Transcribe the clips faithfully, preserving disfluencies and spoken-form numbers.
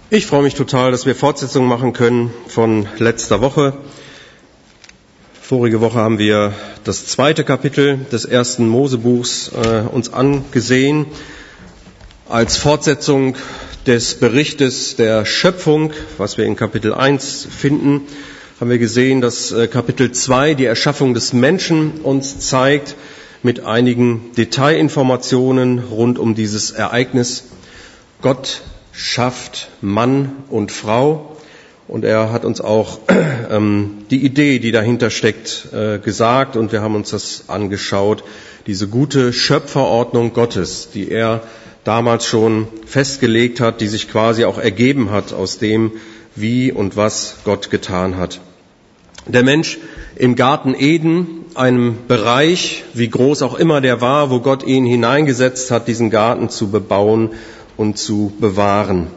Ich freue mich total, dass wir Fortsetzung machen können von letzter Woche. Vorige Woche haben wir das zweite Kapitel des ersten Mosebuchs äh, uns angesehen. Als Fortsetzung des Berichtes der Schöpfung, was wir in Kapitel eins finden, haben wir gesehen, dass äh, Kapitel zwei die Erschaffung des Menschen uns zeigt, mit einigen Detailinformationen rund um dieses Ereignis. Gott schafft Mann und Frau und er hat uns auch ähm, die Idee, die dahinter steckt, äh, gesagt und wir haben uns das angeschaut, diese gute Schöpferordnung Gottes, die er damals schon festgelegt hat, die sich quasi auch ergeben hat aus dem, wie und was Gott getan hat. Der Mensch im Garten Eden, einem Bereich, wie groß auch immer der war, wo Gott ihn hineingesetzt hat, diesen Garten zu bebauen und zu bewahren.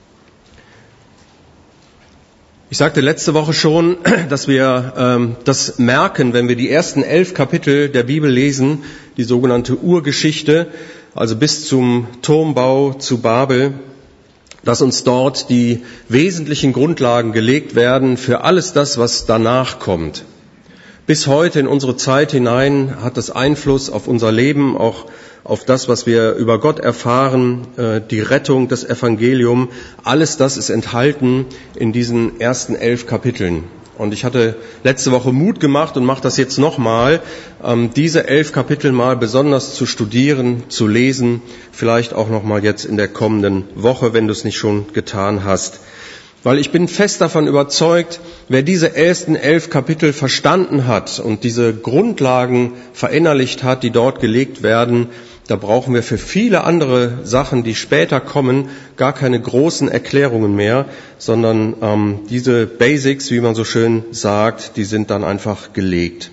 Ich sagte letzte Woche schon, dass wir ähm, das merken, wenn wir die ersten elf Kapitel der Bibel lesen, die sogenannte Urgeschichte, also bis zum Turmbau zu Babel, dass uns dort die wesentlichen Grundlagen gelegt werden für alles das, was danach kommt. Bis heute in unsere Zeit hinein hat das Einfluss auf unser Leben, auch auf das, was wir über Gott erfahren, die Rettung, das Evangelium. Alles das ist enthalten in diesen ersten elf Kapiteln. Und ich hatte letzte Woche Mut gemacht und mache das jetzt nochmal, diese elf Kapitel mal besonders zu studieren, zu lesen, vielleicht auch nochmal jetzt in der kommenden Woche, wenn du es nicht schon getan hast. Weil ich bin fest davon überzeugt, wer diese ersten elf Kapitel verstanden hat und diese Grundlagen verinnerlicht hat, die dort gelegt werden, da brauchen wir für viele andere Sachen, die später kommen, gar keine großen Erklärungen mehr, sondern ähm, diese Basics, wie man so schön sagt, die sind dann einfach gelegt.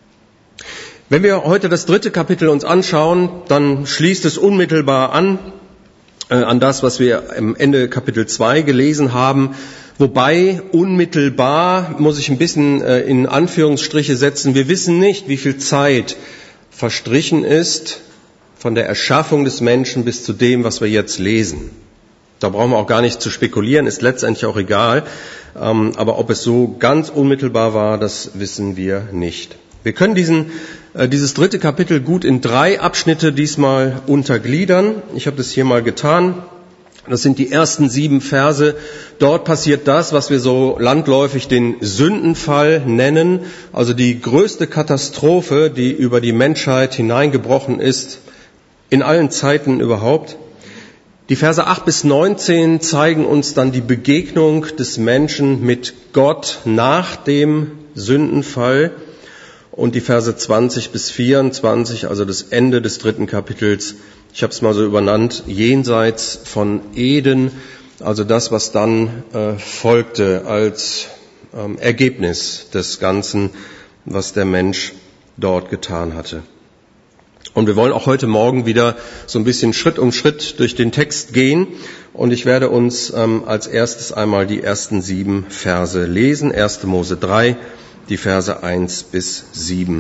Wenn wir heute das dritte Kapitel uns anschauen, dann schließt es unmittelbar an, äh, an das, was wir am Ende Kapitel zwei gelesen haben. Wobei unmittelbar, muss ich ein bisschen äh, in Anführungsstriche setzen, wir wissen nicht, wie viel Zeit verstrichen ist, von der Erschaffung des Menschen bis zu dem, was wir jetzt lesen. Da brauchen wir auch gar nicht zu spekulieren, ist letztendlich auch egal. Aber ob es so ganz unmittelbar war, das wissen wir nicht. Wir können diesen, dieses dritte Kapitel gut in drei Abschnitte diesmal untergliedern. Ich habe das hier mal getan. Das sind die ersten sieben Verse. Dort passiert das, was wir so landläufig den Sündenfall nennen, also die größte Katastrophe, die über die Menschheit hineingebrochen ist, in allen Zeiten überhaupt. Die Verse acht bis neunzehn zeigen uns dann die Begegnung des Menschen mit Gott nach dem Sündenfall. Und die Verse zwanzig bis vierundzwanzig, also das Ende des dritten Kapitels, ich habe es mal so übernannt, jenseits von Eden, also das, was dann äh, folgte als ähm, Ergebnis des Ganzen, was der Mensch dort getan hatte. Und wir wollen auch heute Morgen wieder so ein bisschen Schritt um Schritt durch den Text gehen. Und ich werde uns ähm, als erstes einmal die ersten sieben Verse lesen. erster Mose drei, die Verse eins bis sieben.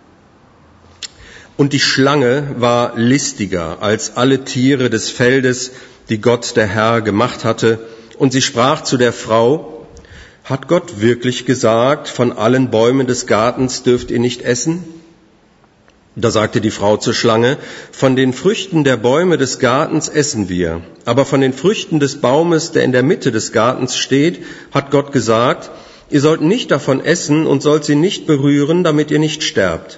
Und die Schlange war listiger als alle Tiere des Feldes, die Gott der Herr gemacht hatte. Und sie sprach zu der Frau: Hat Gott wirklich gesagt, von allen Bäumen des Gartens dürft ihr nicht essen? Da sagte die Frau zur Schlange: Von den Früchten der Bäume des Gartens essen wir, aber von den Früchten des Baumes, der in der Mitte des Gartens steht, hat Gott gesagt, ihr sollt nicht davon essen und sollt sie nicht berühren, damit ihr nicht sterbt.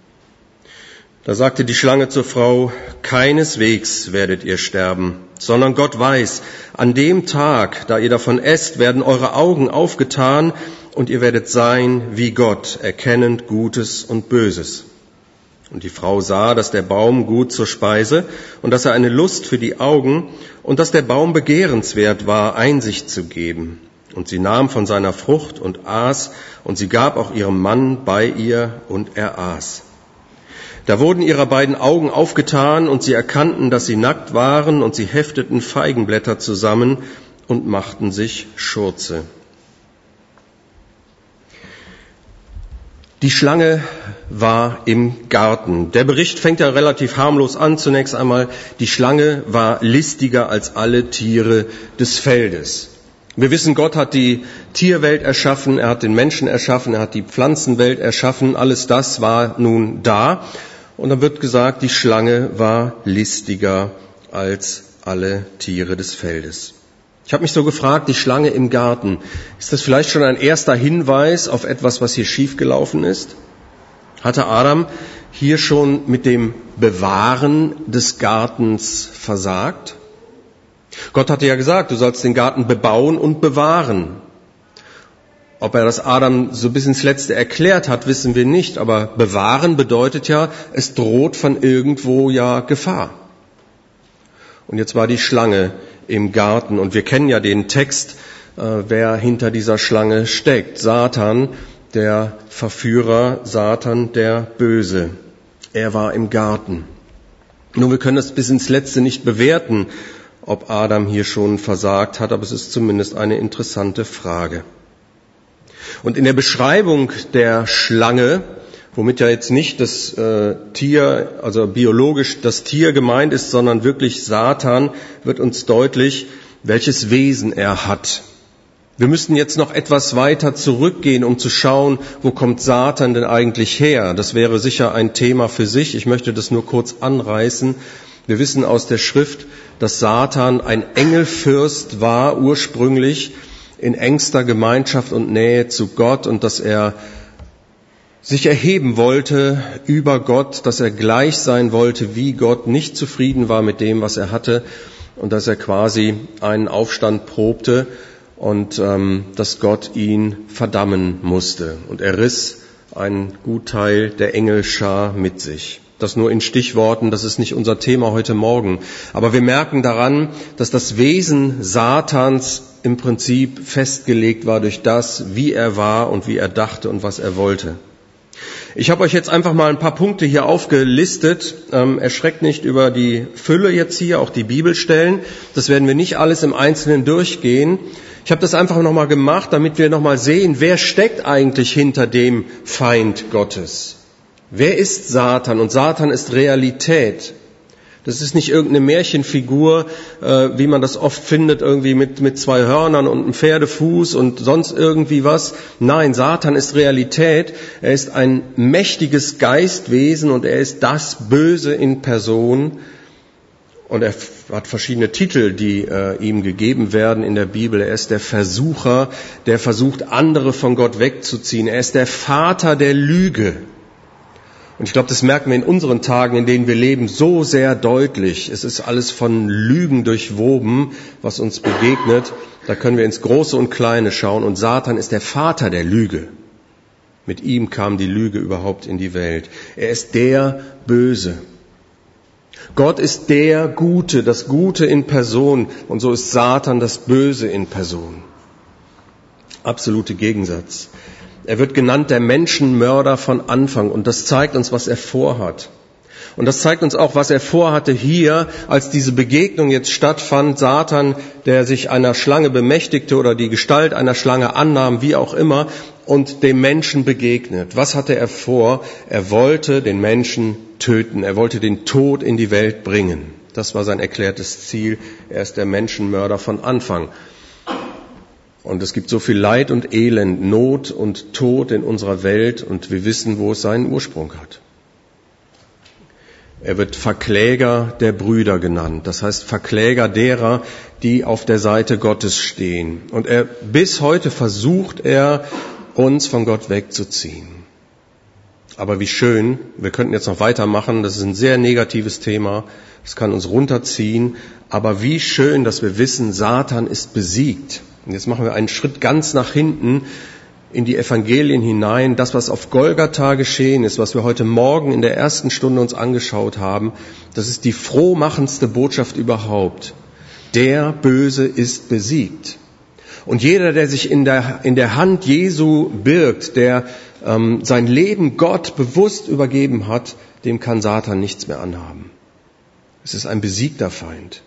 Da sagte die Schlange zur Frau: Keineswegs werdet ihr sterben, sondern Gott weiß, an dem Tag, da ihr davon esst, werden eure Augen aufgetan und ihr werdet sein wie Gott, erkennend Gutes und Böses. Und die Frau sah, dass der Baum gut zur Speise und dass er eine Lust für die Augen und dass der Baum begehrenswert war, Einsicht zu geben. Und sie nahm von seiner Frucht und aß, und sie gab auch ihrem Mann bei ihr, und er aß. Da wurden ihre beiden Augen aufgetan, und sie erkannten, dass sie nackt waren, und sie hefteten Feigenblätter zusammen und machten sich Schurze. Die Schlange war im Garten. Der Bericht fängt ja relativ harmlos an. Zunächst einmal, die Schlange war listiger als alle Tiere des Feldes. Wir wissen, Gott hat die Tierwelt erschaffen, er hat den Menschen erschaffen, er hat die Pflanzenwelt erschaffen. Alles das war nun da. Und dann wird gesagt, die Schlange war listiger als alle Tiere des Feldes. Ich habe mich so gefragt, die Schlange im Garten, ist das vielleicht schon ein erster Hinweis auf etwas, was hier schiefgelaufen ist? Hatte Adam hier schon mit dem Bewahren des Gartens versagt? Gott hatte ja gesagt, du sollst den Garten bebauen und bewahren. Ob er das Adam so bis ins Letzte erklärt hat, wissen wir nicht, aber bewahren bedeutet ja, es droht von irgendwo ja Gefahr. Und jetzt war die Schlange im Garten. Und wir kennen ja den Text, äh, wer hinter dieser Schlange steckt. Satan, der Verführer, Satan, der Böse. Er war im Garten. Nun, wir können das bis ins Letzte nicht bewerten, ob Adam hier schon versagt hat, aber es ist zumindest eine interessante Frage. Und in der Beschreibung der Schlange, womit ja jetzt nicht das äh, Tier, also biologisch das Tier gemeint ist, sondern wirklich Satan, wird uns deutlich, welches Wesen er hat. Wir müssten jetzt noch etwas weiter zurückgehen, um zu schauen, wo kommt Satan denn eigentlich her? Das wäre sicher ein Thema für sich. Ich möchte das nur kurz anreißen. Wir wissen aus der Schrift, dass Satan ein Engelfürst war, ursprünglich in engster Gemeinschaft und Nähe zu Gott, und dass er sich erheben wollte über Gott, dass er gleich sein wollte wie Gott, nicht zufrieden war mit dem, was er hatte, und dass er quasi einen Aufstand probte und ähm, dass Gott ihn verdammen musste. Und er riss einen Gutteil der Engelschar mit sich. Das nur in Stichworten, das ist nicht unser Thema heute Morgen. Aber wir merken daran, dass das Wesen Satans im Prinzip festgelegt war durch das, wie er war und wie er dachte und was er wollte. Ich habe euch jetzt einfach mal ein paar Punkte hier aufgelistet. Ähm, erschreckt nicht über die Fülle jetzt hier, auch die Bibelstellen. Das werden wir nicht alles im Einzelnen durchgehen. Ich habe das einfach nochmal gemacht, damit wir nochmal sehen, wer steckt eigentlich hinter dem Feind Gottes. Wer ist Satan? Und Satan ist Realität. Das ist nicht irgendeine Märchenfigur, äh, wie man das oft findet, irgendwie mit, mit zwei Hörnern und einem Pferdefuß und sonst irgendwie was. Nein, Satan ist Realität. Er ist ein mächtiges Geistwesen und er ist das Böse in Person. Und er hat verschiedene Titel, die äh, ihm gegeben werden in der Bibel. Er ist der Versucher, der versucht, andere von Gott wegzuziehen. Er ist der Vater der Lüge. Und ich glaube, das merken wir in unseren Tagen, in denen wir leben, so sehr deutlich. Es ist alles von Lügen durchwoben, was uns begegnet. Da können wir ins Große und Kleine schauen. Und Satan ist der Vater der Lüge. Mit ihm kam die Lüge überhaupt in die Welt. Er ist der Böse. Gott ist der Gute, das Gute in Person. Und so ist Satan das Böse in Person. Absolute Gegensatz. Er wird genannt der Menschenmörder von Anfang, und das zeigt uns, was er vorhat. Und das zeigt uns auch, was er vorhatte hier, als diese Begegnung jetzt stattfand. Satan, der sich einer Schlange bemächtigte oder die Gestalt einer Schlange annahm, wie auch immer, und dem Menschen begegnet. Was hatte er vor? Er wollte den Menschen töten. Er wollte den Tod in die Welt bringen. Das war sein erklärtes Ziel. Er ist der Menschenmörder von Anfang. Und es gibt so viel Leid und Elend, Not und Tod in unserer Welt, und wir wissen, wo es seinen Ursprung hat. Er wird Verkläger der Brüder genannt, das heißt Verkläger derer, die auf der Seite Gottes stehen. Und er, bis heute versucht er, uns von Gott wegzuziehen. Aber wie schön, wir könnten jetzt noch weitermachen, das ist ein sehr negatives Thema, das kann uns runterziehen, aber wie schön, dass wir wissen, Satan ist besiegt. Und jetzt machen wir einen Schritt ganz nach hinten in die Evangelien hinein. Das, was auf Golgatha geschehen ist, was wir heute Morgen in der ersten Stunde uns angeschaut haben, das ist die frohmachendste Botschaft überhaupt. Der Böse ist besiegt. Und jeder, der sich in der, in der Hand Jesu birgt, der ähm, sein Leben Gott bewusst übergeben hat, dem kann Satan nichts mehr anhaben. Es ist ein besiegter Feind.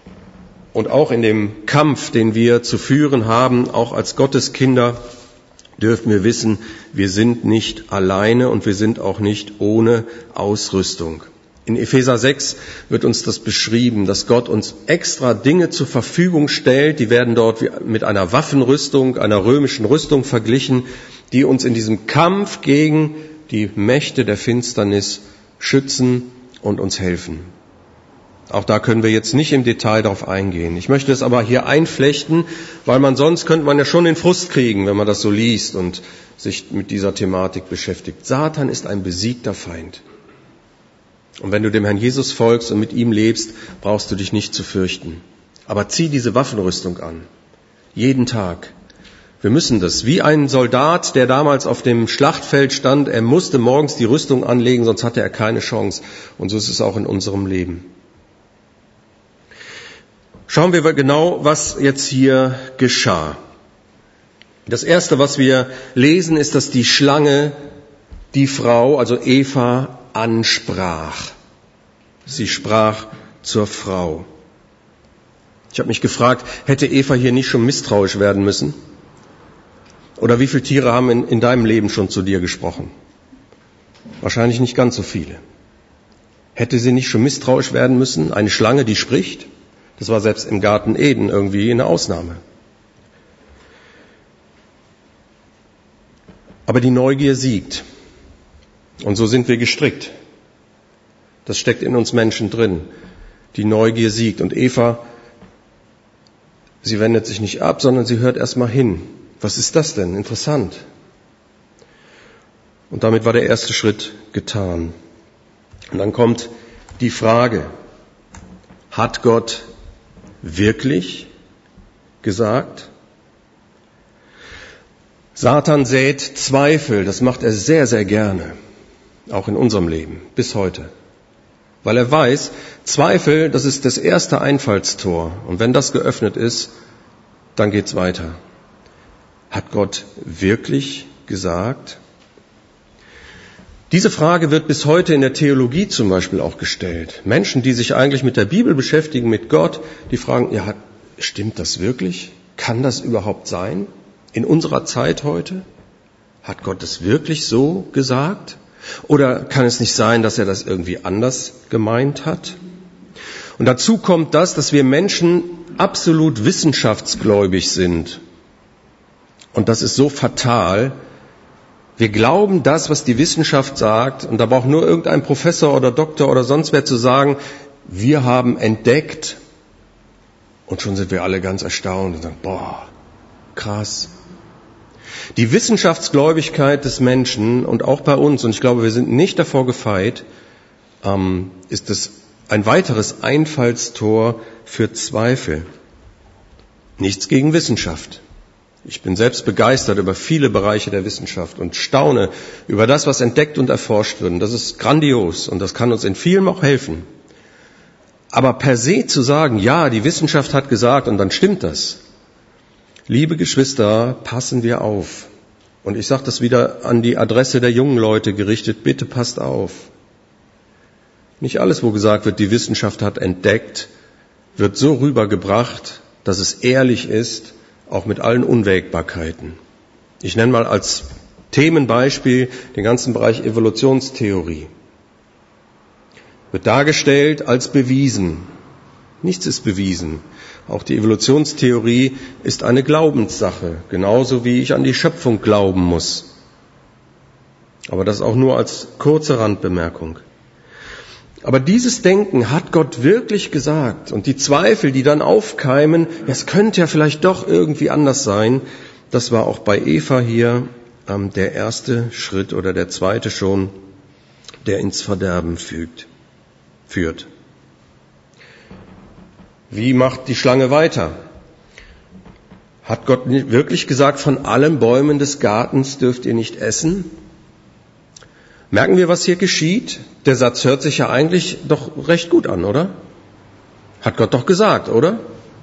Und auch in dem Kampf, den wir zu führen haben, auch als Gotteskinder, dürfen wir wissen, wir sind nicht alleine und wir sind auch nicht ohne Ausrüstung. In Epheser sechs wird uns das beschrieben, dass Gott uns extra Dinge zur Verfügung stellt, die werden dort mit einer Waffenrüstung, einer römischen Rüstung verglichen, die uns in diesem Kampf gegen die Mächte der Finsternis schützen und uns helfen. Auch da können wir jetzt nicht im Detail darauf eingehen. Ich möchte es aber hier einflechten, weil man sonst könnte man ja schon den Frust kriegen, wenn man das so liest und sich mit dieser Thematik beschäftigt. Satan ist ein besiegter Feind. Und wenn du dem Herrn Jesus folgst und mit ihm lebst, brauchst du dich nicht zu fürchten. Aber zieh diese Waffenrüstung an. Jeden Tag. Wir müssen das. Wie ein Soldat, der damals auf dem Schlachtfeld stand, er musste morgens die Rüstung anlegen, sonst hatte er keine Chance. Und so ist es auch in unserem Leben. Schauen wir genau, was jetzt hier geschah. Das Erste, was wir lesen, ist, dass die Schlange die Frau, also Eva, ansprach. Sie sprach zur Frau. Ich habe mich gefragt, hätte Eva hier nicht schon misstrauisch werden müssen? Oder wie viele Tiere haben in, in deinem Leben schon zu dir gesprochen? Wahrscheinlich nicht ganz so viele. Hätte sie nicht schon misstrauisch werden müssen? Eine Schlange, die spricht? Das war selbst im Garten Eden irgendwie eine Ausnahme. Aber die Neugier siegt. Und so sind wir gestrickt. Das steckt in uns Menschen drin. Die Neugier siegt. Und Eva, sie wendet sich nicht ab, sondern sie hört erstmal hin. Was ist das denn? Interessant. Und damit war der erste Schritt getan. Und dann kommt die Frage, hat Gott wirklich gesagt? Satan sät Zweifel, das macht er sehr, sehr gerne, auch in unserem Leben, bis heute. Weil er weiß, Zweifel, das ist das erste Einfallstor. Und wenn das geöffnet ist, dann geht's weiter. Hat Gott wirklich gesagt? Diese Frage wird bis heute in der Theologie zum Beispiel auch gestellt. Menschen, die sich eigentlich mit der Bibel beschäftigen, mit Gott, die fragen, ja, stimmt das wirklich? Kann das überhaupt sein? In unserer Zeit heute? Hat Gott es wirklich so gesagt? Oder kann es nicht sein, dass er das irgendwie anders gemeint hat? Und dazu kommt das, dass wir Menschen absolut wissenschaftsgläubig sind. Und das ist so fatal. Wir glauben das, was die Wissenschaft sagt, und da braucht nur irgendein Professor oder Doktor oder sonst wer zu sagen, wir haben entdeckt, und schon sind wir alle ganz erstaunt und sagen, boah, krass. Die Wissenschaftsgläubigkeit des Menschen und auch bei uns, und ich glaube, wir sind nicht davor gefeit, ähm, ist es ein weiteres Einfallstor für Zweifel. Nichts gegen Wissenschaft. Ich bin selbst begeistert über viele Bereiche der Wissenschaft und staune über das, was entdeckt und erforscht wird. Und das ist grandios und das kann uns in vielem auch helfen. Aber per se zu sagen, ja, die Wissenschaft hat gesagt und dann stimmt das. Liebe Geschwister, passen wir auf. Und ich sage das wieder an die Adresse der jungen Leute gerichtet, bitte passt auf. Nicht alles, wo gesagt wird, die Wissenschaft hat entdeckt, wird so rübergebracht, dass es ehrlich ist, auch mit allen Unwägbarkeiten. Ich nenne mal als Themenbeispiel den ganzen Bereich Evolutionstheorie. Wird dargestellt als bewiesen. Nichts ist bewiesen. Auch die Evolutionstheorie ist eine Glaubenssache, genauso wie ich an die Schöpfung glauben muss. Aber das auch nur als kurze Randbemerkung. Aber dieses Denken hat Gott wirklich gesagt. Und die Zweifel, die dann aufkeimen, es könnte ja vielleicht doch irgendwie anders sein, das war auch bei Eva hier ähm, der erste Schritt oder der zweite schon, der ins Verderben fügt, führt. Wie macht die Schlange weiter? Hat Gott wirklich gesagt, von allen Bäumen des Gartens dürft ihr nicht essen? Merken wir, was hier geschieht? Der Satz hört sich ja eigentlich doch recht gut an, oder? Hat Gott doch gesagt, oder?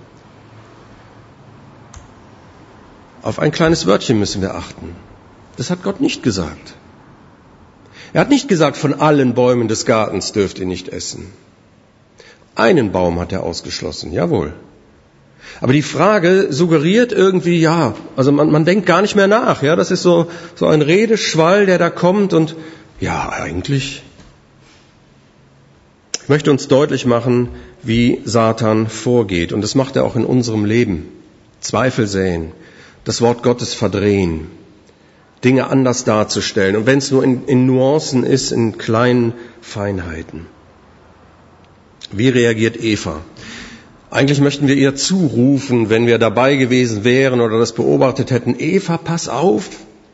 Auf ein kleines Wörtchen müssen wir achten. Das hat Gott nicht gesagt. Er hat nicht gesagt, von allen Bäumen des Gartens dürft ihr nicht essen. Einen Baum hat er ausgeschlossen, jawohl. Aber die Frage suggeriert irgendwie, ja, also man, man denkt gar nicht mehr nach. Ja, das ist so, so ein Redeschwall, der da kommt und ja, eigentlich. Ich möchte uns deutlich machen, wie Satan vorgeht. Und das macht er auch in unserem Leben. Zweifel säen, das Wort Gottes verdrehen, Dinge anders darzustellen. Und wenn es nur in, in Nuancen ist, in kleinen Feinheiten. Wie reagiert Eva? Eigentlich möchten wir ihr zurufen, wenn wir dabei gewesen wären oder das beobachtet hätten. Eva, pass auf.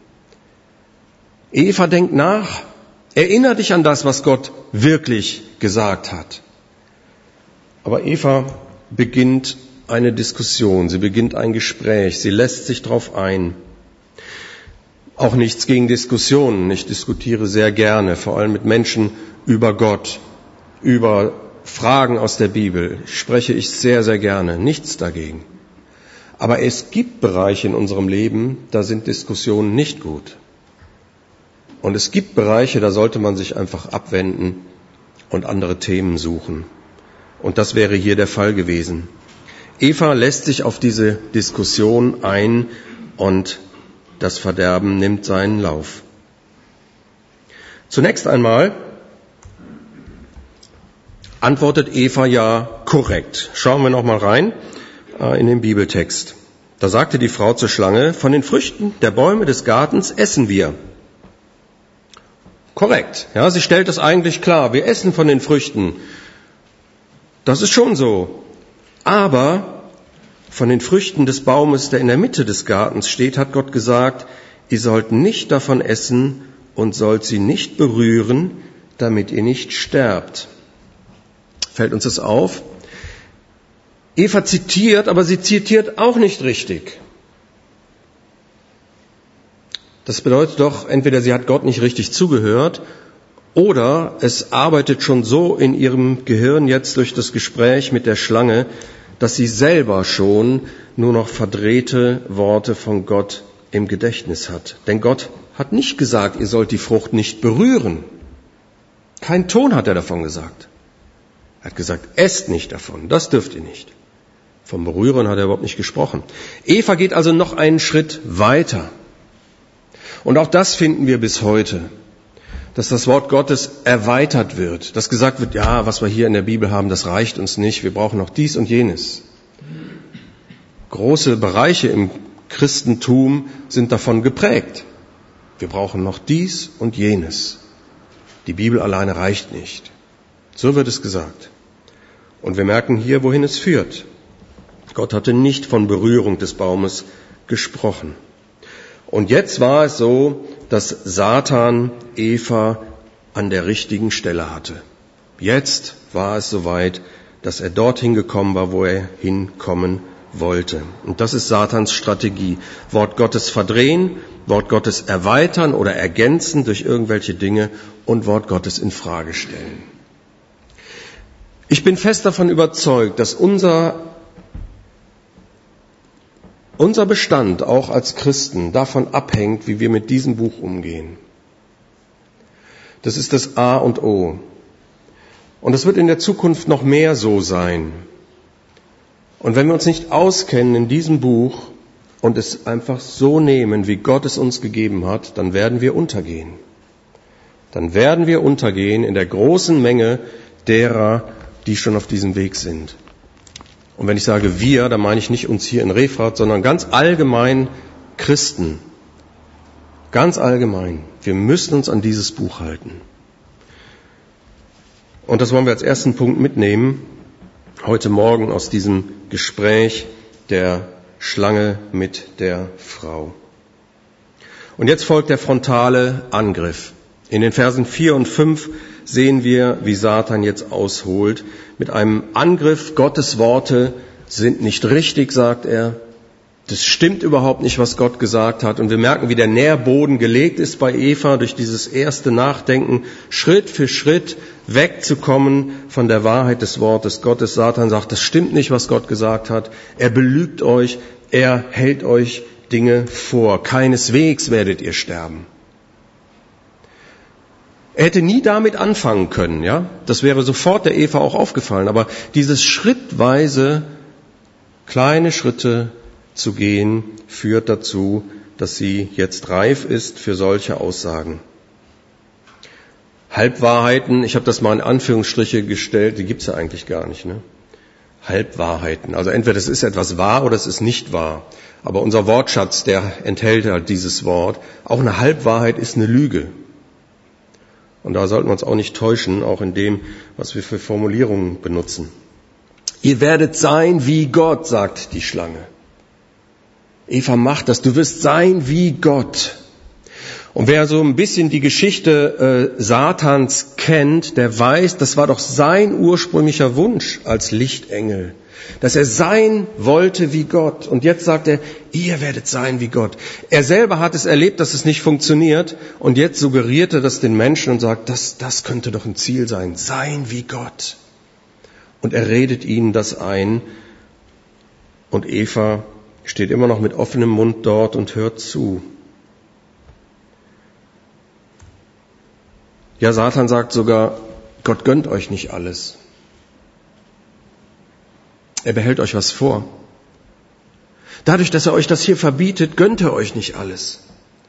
Eva, denk nach. Erinner dich an das, was Gott wirklich gesagt hat. Aber Eva beginnt eine Diskussion, sie beginnt ein Gespräch, sie lässt sich darauf ein. Auch nichts gegen Diskussionen. Ich diskutiere sehr gerne, vor allem mit Menschen über Gott, über Fragen aus der Bibel. Spreche ich sehr, sehr gerne. Nichts dagegen. Aber es gibt Bereiche in unserem Leben, da sind Diskussionen nicht gut. Und es gibt Bereiche, da sollte man sich einfach abwenden und andere Themen suchen. Und das wäre hier der Fall gewesen. Eva lässt sich auf diese Diskussion ein und das Verderben nimmt seinen Lauf. Zunächst einmal antwortet Eva ja korrekt. Schauen wir noch mal rein äh, in den Bibeltext. Da sagte die Frau zur Schlange, von den Früchten der Bäume des Gartens essen wir. Korrekt. Ja, sie stellt das eigentlich klar. Wir essen von den Früchten. Das ist schon so. Aber von den Früchten des Baumes, der in der Mitte des Gartens steht, hat Gott gesagt, ihr sollt nicht davon essen und sollt sie nicht berühren, damit ihr nicht sterbt. Fällt uns das auf? Eva zitiert, aber sie zitiert auch nicht richtig. Das bedeutet doch, entweder sie hat Gott nicht richtig zugehört oder es arbeitet schon so in ihrem Gehirn jetzt durch das Gespräch mit der Schlange, dass sie selber schon nur noch verdrehte Worte von Gott im Gedächtnis hat. Denn Gott hat nicht gesagt, ihr sollt die Frucht nicht berühren. Kein Ton hat er davon gesagt. Er hat gesagt, esst nicht davon, das dürft ihr nicht. Vom Berühren hat er überhaupt nicht gesprochen. Eva geht also noch einen Schritt weiter. Und auch das finden wir bis heute, dass das Wort Gottes erweitert wird, dass gesagt wird, ja, was wir hier in der Bibel haben, das reicht uns nicht, wir brauchen noch dies und jenes. Große Bereiche im Christentum sind davon geprägt. Wir brauchen noch dies und jenes. Die Bibel alleine reicht nicht. So wird es gesagt. Und wir merken hier, wohin es führt. Gott hatte nicht von Berührung des Baumes gesprochen. Und jetzt war es so, dass Satan Eva an der richtigen Stelle hatte. Jetzt war es soweit, dass er dorthin gekommen war, wo er hinkommen wollte. Und das ist Satans Strategie. Wort Gottes verdrehen, Wort Gottes erweitern oder ergänzen durch irgendwelche Dinge und Wort Gottes in Frage stellen. Ich bin fest davon überzeugt, dass unser Unser Bestand auch als Christen davon abhängt, wie wir mit diesem Buch umgehen. Das ist das A und O. Und es wird in der Zukunft noch mehr so sein. Und wenn wir uns nicht auskennen in diesem Buch und es einfach so nehmen, wie Gott es uns gegeben hat, dann werden wir untergehen. Dann werden wir untergehen in der großen Menge derer, die schon auf diesem Weg sind. Und wenn ich sage wir, dann meine ich nicht uns hier in Refrath, sondern ganz allgemein Christen. Ganz allgemein. Wir müssen uns an dieses Buch halten. Und das wollen wir als ersten Punkt mitnehmen, heute Morgen aus diesem Gespräch der Schlange mit der Frau. Und jetzt folgt der frontale Angriff. In den Versen vier und fünf sehen wir, wie Satan jetzt ausholt mit einem Angriff. Gottes Worte sind nicht richtig, sagt er. Das stimmt überhaupt nicht, was Gott gesagt hat. Und wir merken, wie der Nährboden gelegt ist bei Eva durch dieses erste Nachdenken, Schritt für Schritt wegzukommen von der Wahrheit des Wortes Gottes. Satan sagt, das stimmt nicht, was Gott gesagt hat. Er belügt euch, er hält euch Dinge vor. Keineswegs werdet ihr sterben. Er hätte nie damit anfangen können, ja. Das wäre sofort der Eva auch aufgefallen. Aber dieses schrittweise Kleine Schritte zu gehen, führt dazu, dass sie jetzt reif ist für solche Aussagen. Halbwahrheiten, ich habe das mal in Anführungsstriche gestellt, die gibt's ja eigentlich gar nicht, ne? Halbwahrheiten, also entweder es ist etwas wahr oder es ist nicht wahr. Aber unser Wortschatz, der enthält halt dieses Wort. Auch eine Halbwahrheit ist eine Lüge. Und da sollten wir uns auch nicht täuschen, auch in dem, was wir für Formulierungen benutzen. Ihr werdet sein wie Gott, sagt die Schlange. Eva macht das, du wirst sein wie Gott. Und wer so ein bisschen die Geschichte äh, Satans kennt, der weiß, das war doch sein ursprünglicher Wunsch als Lichtengel, dass er sein wollte wie Gott. Und jetzt sagt er, ihr werdet sein wie Gott. Er selber hat es erlebt, dass es nicht funktioniert. Und jetzt suggeriert er das den Menschen und sagt, das, das könnte doch ein Ziel sein, sein wie Gott. Und er redet ihnen das ein. Und Eva steht immer noch mit offenem Mund dort und hört zu. Ja, Satan sagt sogar, Gott gönnt euch nicht alles. Er behält euch was vor. Dadurch, dass er euch das hier verbietet, gönnt er euch nicht alles.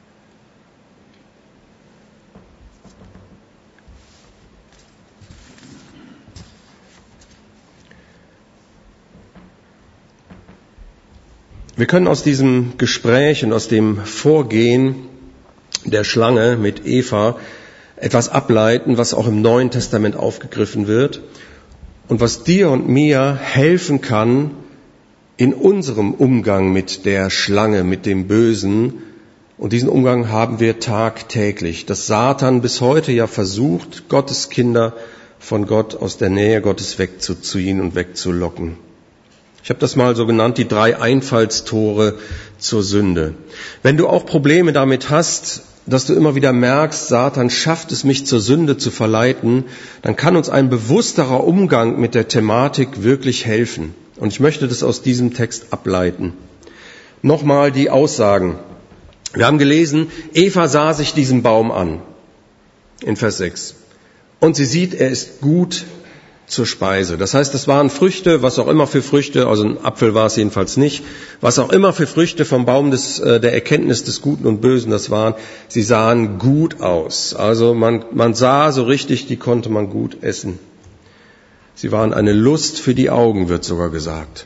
Wir können aus diesem Gespräch und aus dem Vorgehen der Schlange mit Eva etwas ableiten, was auch im Neuen Testament aufgegriffen wird und was dir und mir helfen kann in unserem Umgang mit der Schlange, mit dem Bösen. Und diesen Umgang haben wir tagtäglich. Dass Satan bis heute ja versucht, Gottes Kinder von Gott aus der Nähe Gottes wegzuziehen und wegzulocken. Ich habe das mal so genannt, die drei Einfallstore zur Sünde. Wenn du auch Probleme damit hast, dass du immer wieder merkst, Satan schafft es, mich zur Sünde zu verleiten, dann kann uns ein bewussterer Umgang mit der Thematik wirklich helfen. Und ich möchte das aus diesem Text ableiten. Nochmal die Aussagen. Wir haben gelesen, Eva sah sich diesen Baum an, in Vers sechs. Und sie sieht, er ist gut zur Speise. Das heißt, das waren Früchte, was auch immer für Früchte, also ein Apfel war es jedenfalls nicht, was auch immer für Früchte vom Baum des, der Erkenntnis des Guten und Bösen das waren, sie sahen gut aus. Also man, man sah so richtig, die konnte man gut essen. Sie waren eine Lust für die Augen, wird sogar gesagt.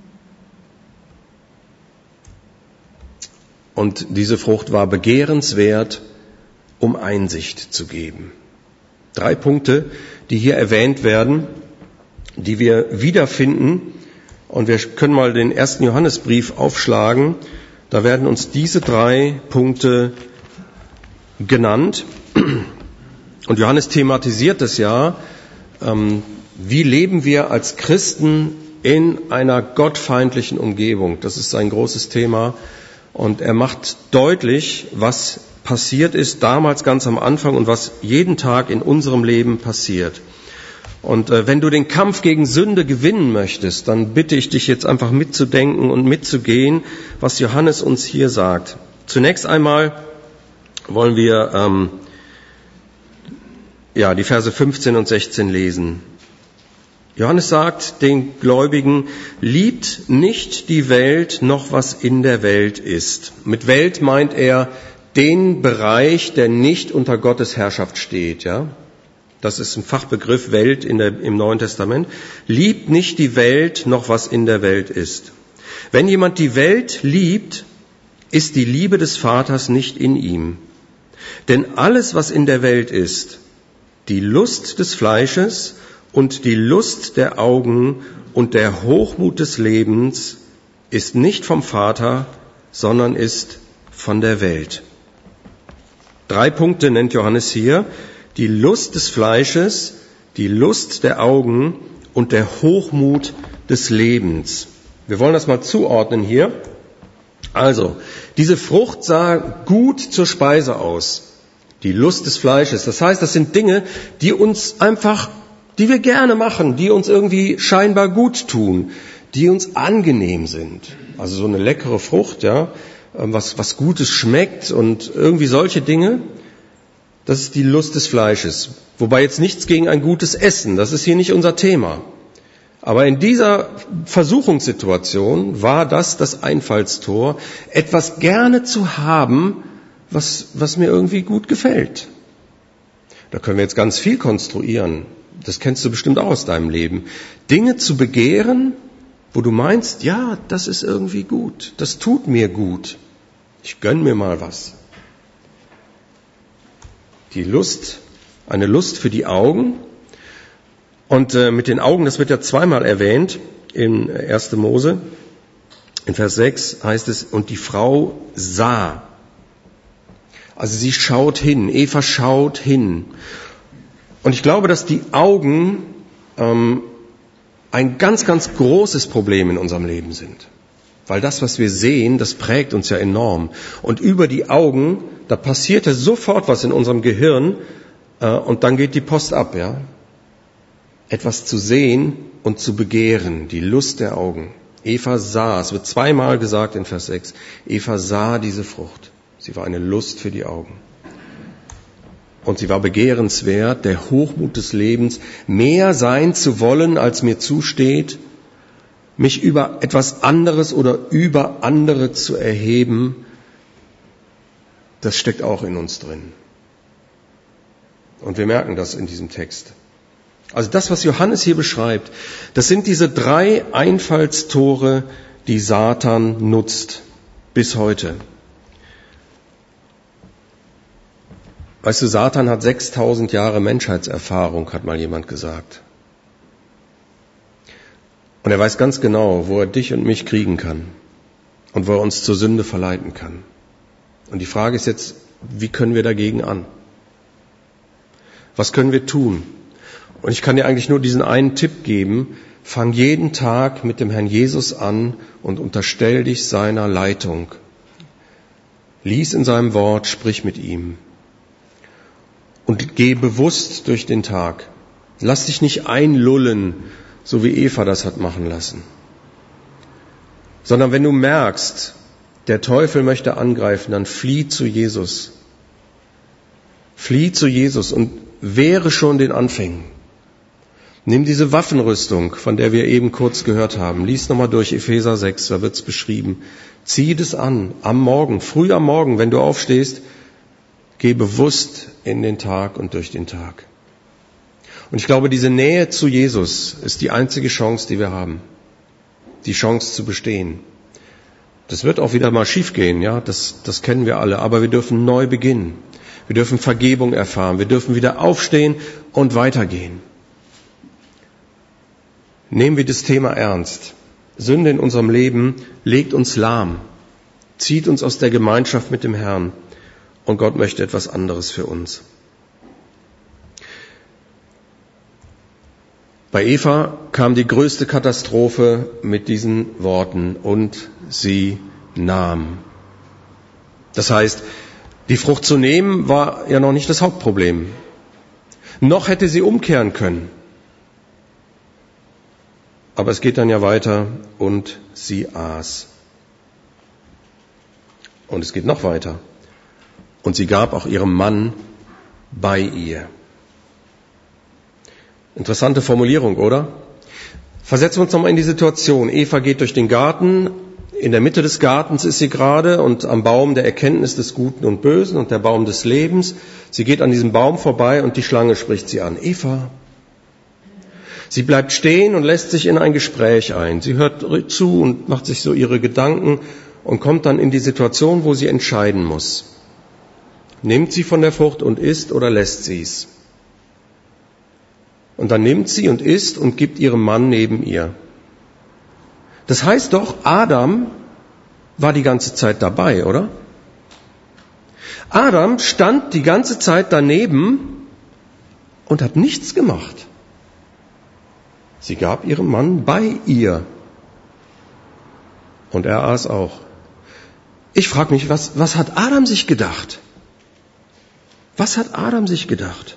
Und diese Frucht war begehrenswert, um Einsicht zu geben. Drei Punkte, die hier erwähnt werden, die wir wiederfinden. Und wir können mal den ersten Johannesbrief aufschlagen. Da werden uns diese drei Punkte genannt. Und Johannes thematisiert es ja, ähm, wie leben wir als Christen in einer gottfeindlichen Umgebung. Das ist sein großes Thema. Und er macht deutlich, was passiert ist damals ganz am Anfang und was jeden Tag in unserem Leben passiert. Und äh, wenn du den Kampf gegen Sünde gewinnen möchtest, dann bitte ich dich jetzt einfach mitzudenken und mitzugehen, was Johannes uns hier sagt. Zunächst einmal wollen wir ähm, ja die Verse fünfzehn und sechzehn lesen. Johannes sagt den Gläubigen, liebt nicht die Welt noch was in der Welt ist. Mit Welt meint er den Bereich, der nicht unter Gottes Herrschaft steht, ja. Das ist ein Fachbegriff, Welt in der, im Neuen Testament. Liebt nicht die Welt noch was in der Welt ist. Wenn jemand die Welt liebt, ist die Liebe des Vaters nicht in ihm. Denn alles, was in der Welt ist, die Lust des Fleisches und die Lust der Augen und der Hochmut des Lebens, ist nicht vom Vater, sondern ist von der Welt. Drei Punkte nennt Johannes hier. Die Lust des Fleisches, die Lust der Augen und der Hochmut des Lebens. Wir wollen das mal zuordnen hier. Also, diese Frucht sah gut zur Speise aus. Die Lust des Fleisches. Das heißt, das sind Dinge, die uns einfach, die wir gerne machen, die uns irgendwie scheinbar gut tun, die uns angenehm sind. Also so eine leckere Frucht, ja, was, was Gutes schmeckt und irgendwie solche Dinge. Das ist die Lust des Fleisches. Wobei jetzt nichts gegen ein gutes Essen, das ist hier nicht unser Thema. Aber in dieser Versuchungssituation war das das Einfallstor, etwas gerne zu haben, was, was mir irgendwie gut gefällt. Da können wir jetzt ganz viel konstruieren. Das kennst du bestimmt auch aus deinem Leben. Dinge zu begehren, wo du meinst, ja, das ist irgendwie gut, das tut mir gut. Ich gönn mir mal was. Die Lust, eine Lust für die Augen. Und äh, mit den Augen, das wird ja zweimal erwähnt in erster Mose. In Vers sechs heißt es, und die Frau sah. Also sie schaut hin, Eva schaut hin. Und ich glaube, dass die Augen ähm, ein ganz, ganz großes Problem in unserem Leben sind. Weil das, was wir sehen, das prägt uns ja enorm. Und über die Augen, da passiert ja sofort was in unserem Gehirn äh, und dann geht die Post ab, ja. Etwas zu sehen und zu begehren, die Lust der Augen. Eva sah, es wird zweimal gesagt in Vers sechs, Eva sah diese Frucht. Sie war eine Lust für die Augen. Und sie war begehrenswert, der Hochmut des Lebens, mehr sein zu wollen, als mir zusteht, mich über etwas anderes oder über andere zu erheben, das steckt auch in uns drin. Und wir merken das in diesem Text. Also das, was Johannes hier beschreibt, das sind diese drei Einfallstore, die Satan nutzt bis heute. Weißt du, Satan hat sechstausend Jahre Menschheitserfahrung, hat mal jemand gesagt. Und er weiß ganz genau, wo er dich und mich kriegen kann und wo er uns zur Sünde verleiten kann. Und die Frage ist jetzt, wie können wir dagegen an? Was können wir tun? Und ich kann dir eigentlich nur diesen einen Tipp geben, fang jeden Tag mit dem Herrn Jesus an und unterstell dich seiner Leitung. Lies in seinem Wort, sprich mit ihm. Und geh bewusst durch den Tag. Lass dich nicht einlullen, so wie Eva das hat machen lassen. Sondern wenn du merkst, der Teufel möchte angreifen, dann flieh zu Jesus. Flieh zu Jesus und wehre schon den Anfängen. Nimm diese Waffenrüstung, von der wir eben kurz gehört haben. Lies nochmal durch Epheser sechs, da wird's beschrieben. Zieh das an, am Morgen, früh am Morgen, wenn du aufstehst. Geh bewusst in den Tag und durch den Tag. Und ich glaube, diese Nähe zu Jesus ist die einzige Chance, die wir haben. Die Chance zu bestehen. Das wird auch wieder mal schief gehen, ja, das, das kennen wir alle. Aber wir dürfen neu beginnen. Wir dürfen Vergebung erfahren. Wir dürfen wieder aufstehen und weitergehen. Nehmen wir das Thema ernst. Sünde in unserem Leben legt uns lahm, zieht uns aus der Gemeinschaft mit dem Herrn. Und Gott möchte etwas anderes für uns. Bei Eva kam die größte Katastrophe mit diesen Worten, und sie nahm. Das heißt, die Frucht zu nehmen war ja noch nicht das Hauptproblem. Noch hätte sie umkehren können. Aber es geht dann ja weiter, und sie aß. Und es geht noch weiter. Und sie gab auch ihrem Mann bei ihr. Interessante Formulierung, oder? Versetzen wir uns nochmal in die Situation. Eva geht durch den Garten. In der Mitte des Gartens ist sie gerade und am Baum der Erkenntnis des Guten und Bösen und der Baum des Lebens. Sie geht an diesem Baum vorbei und die Schlange spricht sie an. Eva. Sie bleibt stehen und lässt sich in ein Gespräch ein. Sie hört zu und macht sich so ihre Gedanken und kommt dann in die Situation, wo sie entscheiden muss. Nimmt sie von der Frucht und isst oder lässt sie es? Und dann nimmt sie und isst und gibt ihrem Mann neben ihr. Das heißt doch, Adam war die ganze Zeit dabei, oder? Adam stand die ganze Zeit daneben und hat nichts gemacht. Sie gab ihrem Mann bei ihr. Und er aß auch. Ich frage mich, was, was hat Adam sich gedacht? Was hat Adam sich gedacht?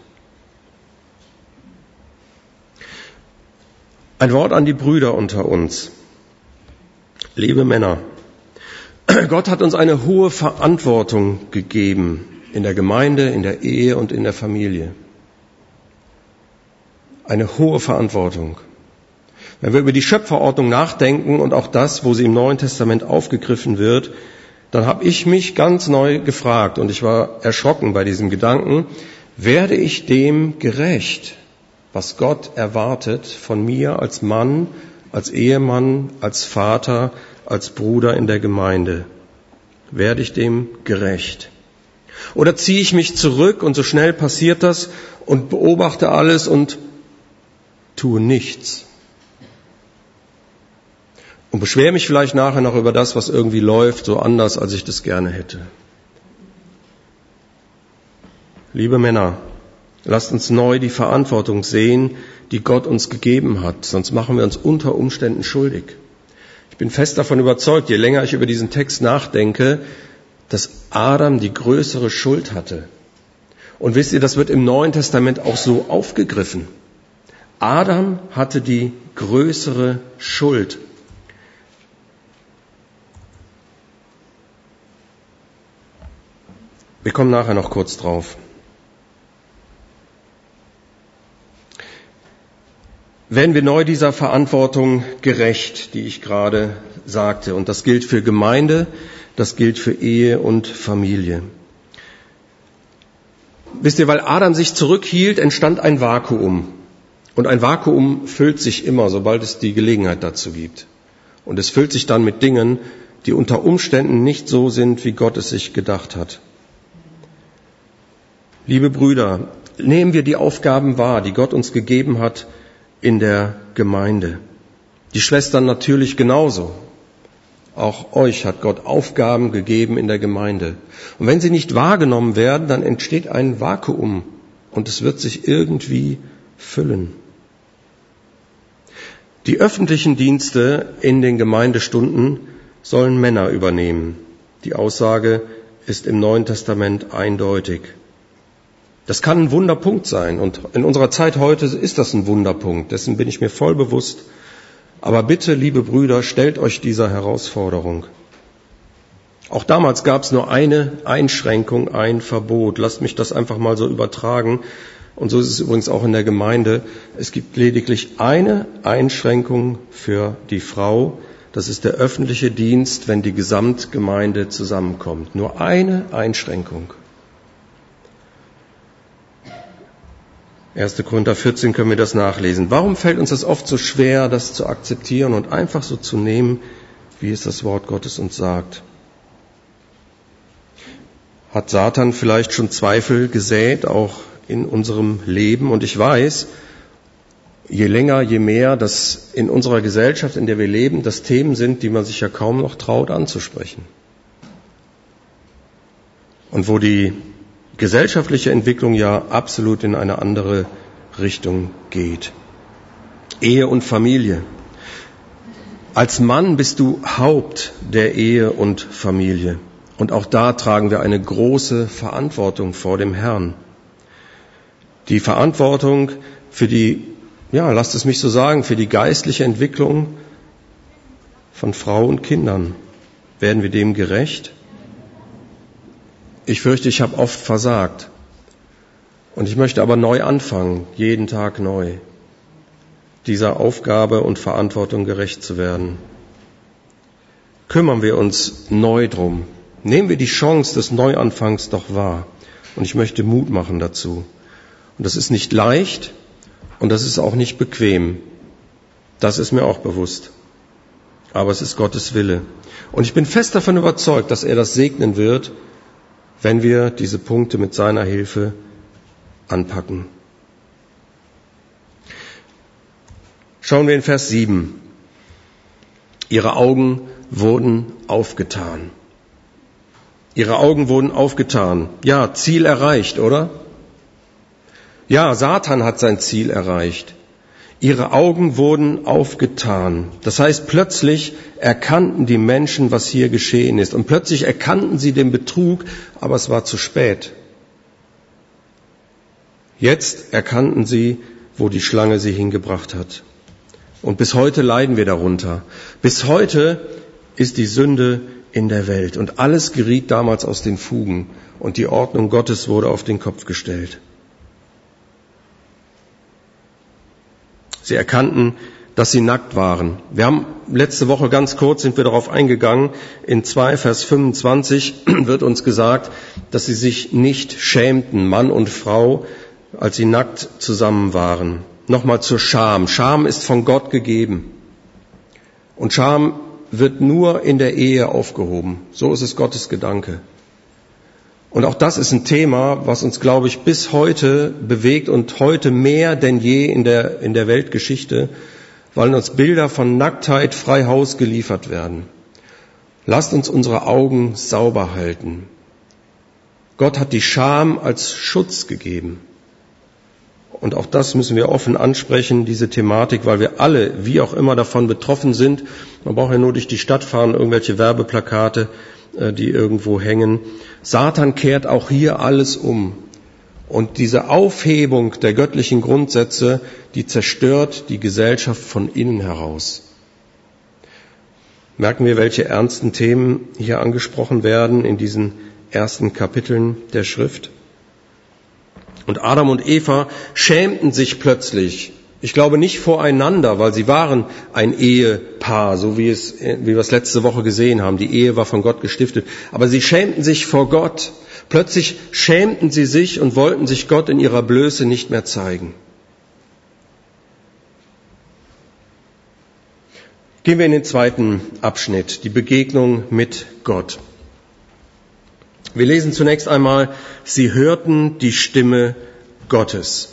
Ein Wort an die Brüder unter uns. Liebe Männer, Gott hat uns eine hohe Verantwortung gegeben in der Gemeinde, in der Ehe und in der Familie. Eine hohe Verantwortung. Wenn wir über die Schöpferordnung nachdenken und auch das, wo sie im Neuen Testament aufgegriffen wird, dann habe ich mich ganz neu gefragt und ich war erschrocken bei diesem Gedanken, werde ich dem gerecht, was Gott erwartet von mir als Mann, als Ehemann, als Vater, als Bruder in der Gemeinde? Werde ich dem gerecht? Oder ziehe ich mich zurück und so schnell passiert das und beobachte alles und tue nichts? Und beschwere mich vielleicht nachher noch über das, was irgendwie läuft, so anders, als ich das gerne hätte. Liebe Männer, lasst uns neu die Verantwortung sehen, die Gott uns gegeben hat, sonst machen wir uns unter Umständen schuldig. Ich bin fest davon überzeugt, je länger ich über diesen Text nachdenke, dass Adam die größere Schuld hatte. Und wisst ihr, das wird im Neuen Testament auch so aufgegriffen. Adam hatte die größere Schuld. Wir kommen nachher noch kurz drauf. Werden wir neu dieser Verantwortung gerecht, die ich gerade sagte. Und das gilt für Gemeinde, das gilt für Ehe und Familie. Wisst ihr, weil Adam sich zurückhielt, entstand ein Vakuum. Und ein Vakuum füllt sich immer, sobald es die Gelegenheit dazu gibt. Und es füllt sich dann mit Dingen, die unter Umständen nicht so sind, wie Gott es sich gedacht hat. Liebe Brüder, nehmen wir die Aufgaben wahr, die Gott uns gegeben hat in der Gemeinde. Die Schwestern natürlich genauso. Auch euch hat Gott Aufgaben gegeben in der Gemeinde. Und wenn sie nicht wahrgenommen werden, dann entsteht ein Vakuum und es wird sich irgendwie füllen. Die öffentlichen Dienste in den Gemeindestunden sollen Männer übernehmen. Die Aussage ist im Neuen Testament eindeutig. Das kann ein Wunderpunkt sein und in unserer Zeit heute ist das ein Wunderpunkt, dessen bin ich mir voll bewusst. Aber bitte, liebe Brüder, stellt euch dieser Herausforderung. Auch damals gab es nur eine Einschränkung, ein Verbot. Lasst mich das einfach mal so übertragen. Und so ist es übrigens auch in der Gemeinde. Es gibt lediglich eine Einschränkung für die Frau. Das ist der öffentliche Dienst, wenn die Gesamtgemeinde zusammenkommt. Nur eine Einschränkung. erster Korinther vierzehn können wir das nachlesen. Warum fällt uns das oft so schwer, das zu akzeptieren und einfach so zu nehmen, wie es das Wort Gottes uns sagt? Hat Satan vielleicht schon Zweifel gesät, auch in unserem Leben? Und ich weiß, je länger, je mehr, dass in unserer Gesellschaft, in der wir leben, das Themen sind, die man sich ja kaum noch traut anzusprechen. Und wo die gesellschaftliche Entwicklung ja absolut in eine andere Richtung geht. Ehe und Familie. Als Mann bist du Haupt der Ehe und Familie. Und auch da tragen wir eine große Verantwortung vor dem Herrn. Die Verantwortung für die, ja, lasst es mich so sagen, für die geistliche Entwicklung von Frau und Kindern. Werden wir dem gerecht? Ich fürchte, ich habe oft versagt. Und ich möchte aber neu anfangen, jeden Tag neu, dieser Aufgabe und Verantwortung gerecht zu werden. Kümmern wir uns neu drum. Nehmen wir die Chance des Neuanfangs doch wahr. Und ich möchte Mut machen dazu. Und das ist nicht leicht und das ist auch nicht bequem. Das ist mir auch bewusst. Aber es ist Gottes Wille. Und ich bin fest davon überzeugt, dass er das segnen wird, wenn wir diese Punkte mit seiner Hilfe anpacken. Schauen wir in Vers sieben. Ihre Augen wurden aufgetan. Ihre Augen wurden aufgetan. Ja, Ziel erreicht, oder? Ja, Satan hat sein Ziel erreicht. Ihre Augen wurden aufgetan. Das heißt, plötzlich erkannten die Menschen, was hier geschehen ist. Und plötzlich erkannten sie den Betrug, aber es war zu spät. Jetzt erkannten sie, wo die Schlange sie hingebracht hat. Und bis heute leiden wir darunter. Bis heute ist die Sünde in der Welt. Und alles geriet damals aus den Fugen. Und die Ordnung Gottes wurde auf den Kopf gestellt. Sie erkannten dass sie nackt waren. Wir haben letzte Woche ganz kurz sind wir darauf eingegangen. In zwei Vers fünfundzwanzig wird uns gesagt, dass sie sich nicht schämten, Mann und Frau, als sie nackt zusammen waren. Nochmal zur Scham. Scham ist von Gott gegeben. Und Scham wird nur in der Ehe aufgehoben. So ist es Gottes Gedanke. Und auch das ist ein Thema, was uns, glaube ich, bis heute bewegt und heute mehr denn je in der, in der Weltgeschichte, weil uns Bilder von Nacktheit frei Haus geliefert werden. Lasst uns unsere Augen sauber halten. Gott hat die Scham als Schutz gegeben. Und auch das müssen wir offen ansprechen, diese Thematik, weil wir alle, wie auch immer, davon betroffen sind. Man braucht ja nur durch die Stadt fahren, irgendwelche Werbeplakate, die irgendwo hängen. Satan kehrt auch hier alles um. Und diese Aufhebung der göttlichen Grundsätze, die zerstört die Gesellschaft von innen heraus. Merken wir, welche ernsten Themen hier angesprochen werden in diesen ersten Kapiteln der Schrift? Und Adam und Eva schämten sich plötzlich. Ich glaube nicht voreinander, weil sie waren ein Ehepaar, so wie es, wie wir es letzte Woche gesehen haben. Die Ehe war von Gott gestiftet. Aber sie schämten sich vor Gott. Plötzlich schämten sie sich und wollten sich Gott in ihrer Blöße nicht mehr zeigen. Gehen wir in den zweiten Abschnitt, die Begegnung mit Gott. Wir lesen zunächst einmal, sie hörten die Stimme Gottes.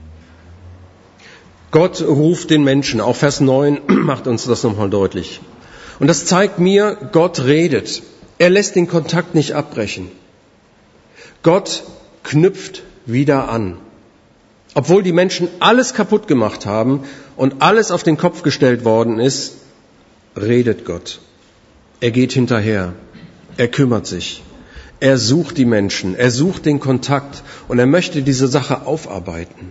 Gott ruft den Menschen, auch Vers neun macht uns das nochmal deutlich. Und das zeigt mir, Gott redet. Er lässt den Kontakt nicht abbrechen. Gott knüpft wieder an. Obwohl die Menschen alles kaputt gemacht haben und alles auf den Kopf gestellt worden ist, redet Gott. Er geht hinterher. Er kümmert sich. Er sucht die Menschen. Er sucht den Kontakt und er möchte diese Sache aufarbeiten.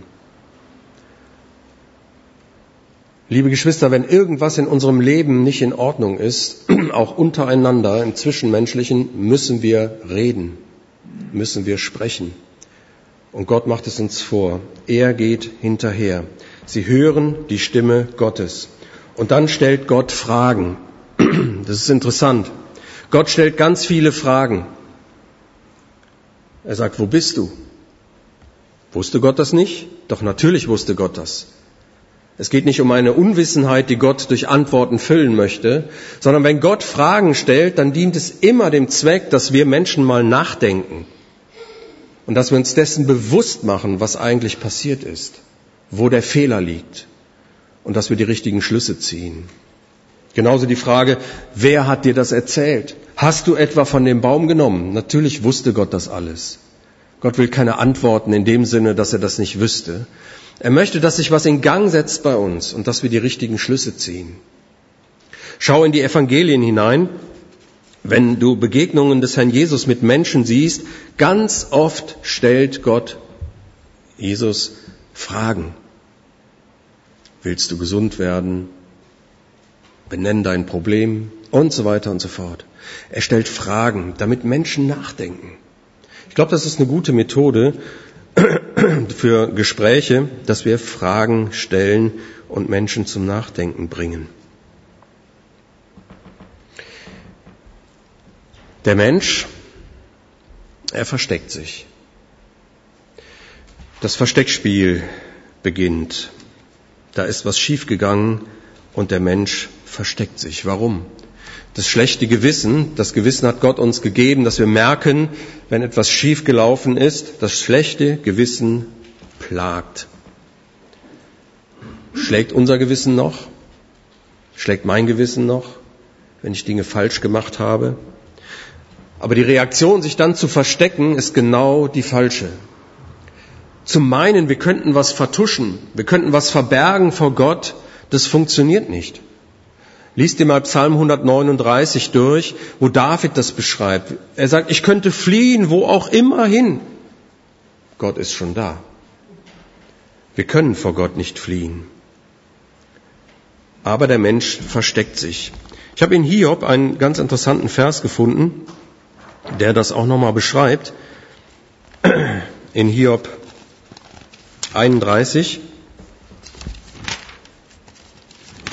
Liebe Geschwister, wenn irgendwas in unserem Leben nicht in Ordnung ist, auch untereinander im Zwischenmenschlichen, müssen wir reden, müssen wir sprechen. Und Gott macht es uns vor. Er geht hinterher. Sie hören die Stimme Gottes. Und dann stellt Gott Fragen. Das ist interessant. Gott stellt ganz viele Fragen. Er sagt, wo bist du? Wusste Gott das nicht? Doch natürlich wusste Gott das. Es geht nicht um eine Unwissenheit, die Gott durch Antworten füllen möchte, sondern wenn Gott Fragen stellt, dann dient es immer dem Zweck, dass wir Menschen mal nachdenken und dass wir uns dessen bewusst machen, was eigentlich passiert ist, wo der Fehler liegt und dass wir die richtigen Schlüsse ziehen. Genauso die Frage, wer hat dir das erzählt? Hast du etwa von dem Baum genommen? Natürlich wusste Gott das alles. Gott will keine Antworten in dem Sinne, dass er das nicht wüsste. Er möchte, dass sich was in Gang setzt bei uns und dass wir die richtigen Schlüsse ziehen. Schau in die Evangelien hinein. Wenn du Begegnungen des Herrn Jesus mit Menschen siehst, ganz oft stellt Gott Jesus Fragen. Willst du gesund werden? Benenn dein Problem und so weiter und so fort. Er stellt Fragen, damit Menschen nachdenken. Ich glaube, das ist eine gute Methode für Gespräche, dass wir Fragen stellen und Menschen zum Nachdenken bringen. Der Mensch, er versteckt sich. Das Versteckspiel beginnt. Da ist was schiefgegangen und der Mensch versteckt sich. Warum? Das schlechte Gewissen, das Gewissen hat Gott uns gegeben, dass wir merken, wenn etwas schiefgelaufen ist, das schlechte Gewissen plagt. Schlägt unser Gewissen noch? Schlägt mein Gewissen noch, wenn ich Dinge falsch gemacht habe? Aber die Reaktion, sich dann zu verstecken, ist genau die falsche. Zu meinen, wir könnten was vertuschen, wir könnten was verbergen vor Gott, das funktioniert nicht. Lies dir mal Psalm hundertneununddreißig durch, wo David das beschreibt. Er sagt, ich könnte fliehen, wo auch immer hin. Gott ist schon da. Wir können vor Gott nicht fliehen. Aber der Mensch versteckt sich. Ich habe in Hiob einen ganz interessanten Vers gefunden, der das auch nochmal beschreibt. In Hiob einunddreißig.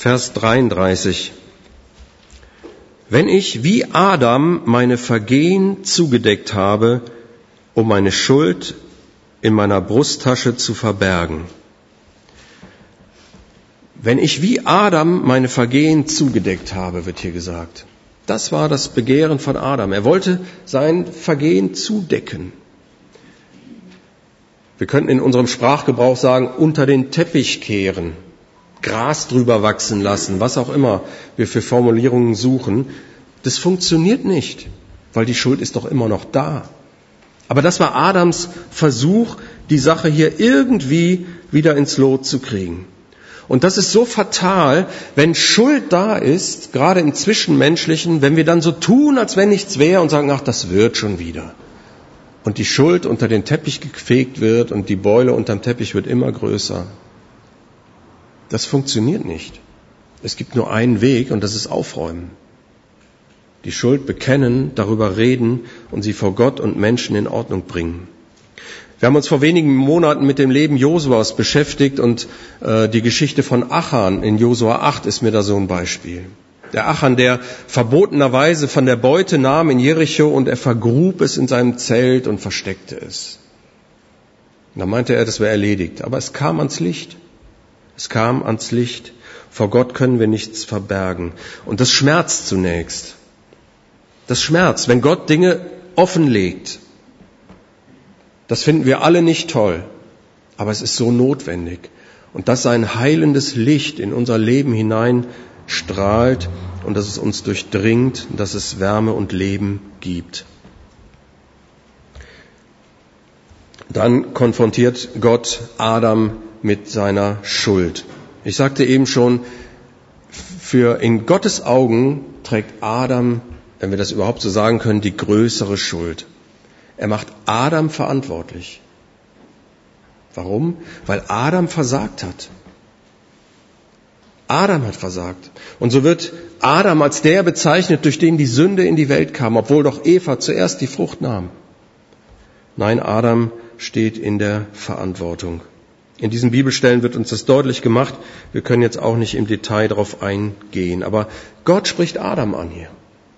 Vers dreiunddreißig. Wenn ich wie Adam meine Vergehen zugedeckt habe, um meine Schuld in meiner Brusttasche zu verbergen. Wenn ich wie Adam meine Vergehen zugedeckt habe, wird hier gesagt. Das war das Begehren von Adam. Er wollte sein Vergehen zudecken. Wir könnten in unserem Sprachgebrauch sagen, unter den Teppich kehren, Gras drüber wachsen lassen, was auch immer wir für Formulierungen suchen. Das funktioniert nicht, weil die Schuld ist doch immer noch da. Aber das war Adams Versuch, die Sache hier irgendwie wieder ins Lot zu kriegen. Und das ist so fatal, wenn Schuld da ist, gerade im Zwischenmenschlichen, wenn wir dann so tun, als wenn nichts wäre und sagen, ach, das wird schon wieder. Und die Schuld unter den Teppich gefegt wird und die Beule unterm Teppich wird immer größer. Das funktioniert nicht. Es gibt nur einen Weg und das ist Aufräumen. Die Schuld bekennen, darüber reden und sie vor Gott und Menschen in Ordnung bringen. Wir haben uns vor wenigen Monaten mit dem Leben Josuas beschäftigt und äh, die Geschichte von Achan in Josua acht ist mir da so ein Beispiel. Der Achan, der verbotenerweise von der Beute nahm in Jericho und er vergrub es in seinem Zelt und versteckte es. Und da meinte er, das wäre erledigt. Aber es kam ans Licht. Es kam ans Licht. Vor Gott können wir nichts verbergen. Und das schmerzt zunächst. Das schmerzt, wenn Gott Dinge offenlegt. Das finden wir alle nicht toll, aber es ist so notwendig. Und dass sein heilendes Licht in unser Leben hinein strahlt und dass es uns durchdringt, dass es Wärme und Leben gibt. Dann konfrontiert Gott Adam mit seiner Schuld. Ich sagte eben schon, für in Gottes Augen trägt Adam, wenn wir das überhaupt so sagen können, die größere Schuld. Er macht Adam verantwortlich. Warum? Weil Adam versagt hat. Adam hat versagt. Und so wird Adam als der bezeichnet, durch den die Sünde in die Welt kam, obwohl doch Eva zuerst die Frucht nahm. Nein, Adam steht in der Verantwortung. In diesen Bibelstellen wird uns das deutlich gemacht. Wir können jetzt auch nicht im Detail darauf eingehen. Aber Gott spricht Adam an hier.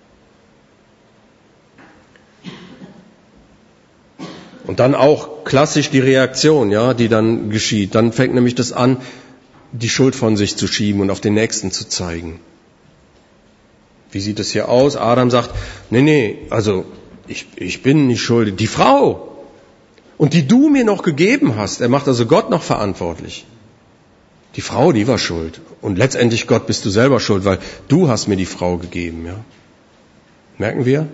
Und dann auch klassisch die Reaktion, ja, die dann geschieht. Dann fängt nämlich das an, die Schuld von sich zu schieben und auf den Nächsten zu zeigen. Wie sieht es hier aus? Adam sagt, nee, nee, also ich, ich bin nicht schuldig. Die Frau, und die du mir noch gegeben hast, er macht also Gott noch verantwortlich. Die Frau, die war schuld. Und letztendlich, Gott, bist du selber schuld, weil du hast mir die Frau gegeben. Ja. Merken wir?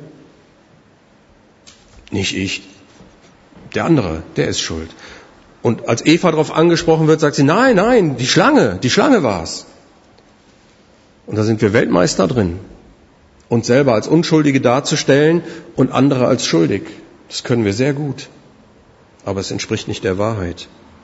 Nicht ich. Der andere, der ist schuld. Und als Eva darauf angesprochen wird, sagt sie, nein, nein, die Schlange, die Schlange war's. Und da sind wir Weltmeister drin. Uns selber als Unschuldige darzustellen und andere als schuldig. Das können wir sehr gut. Aber es entspricht nicht der Wahrheit.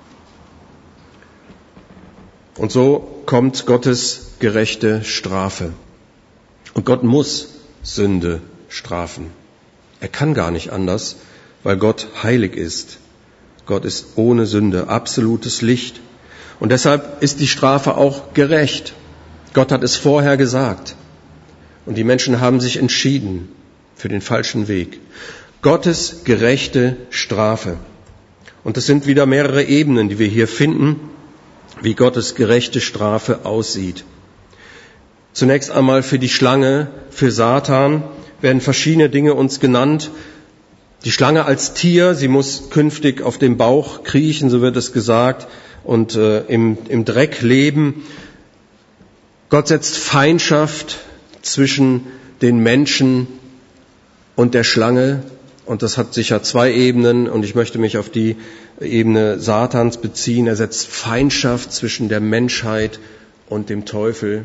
Und so kommt Gottes gerechte Strafe. Und Gott muss Sünde strafen. Er kann gar nicht anders, weil Gott heilig ist. Gott ist ohne Sünde, absolutes Licht. Und deshalb ist die Strafe auch gerecht. Gott hat es vorher gesagt. Und die Menschen haben sich entschieden für den falschen Weg. Gottes gerechte Strafe. Und es sind wieder mehrere Ebenen, die wir hier finden, wie Gottes gerechte Strafe aussieht. Zunächst einmal für die Schlange, für Satan werden verschiedene Dinge uns genannt. Die Schlange als Tier, sie muss künftig auf dem Bauch kriechen, so wird es gesagt, und äh, im, im Dreck leben. Gott setzt Feindschaft zwischen den Menschen und der Schlange. Und das hat sicher zwei Ebenen und ich möchte mich auf die Ebene Satans beziehen. Er setzt Feindschaft zwischen der Menschheit und dem Teufel.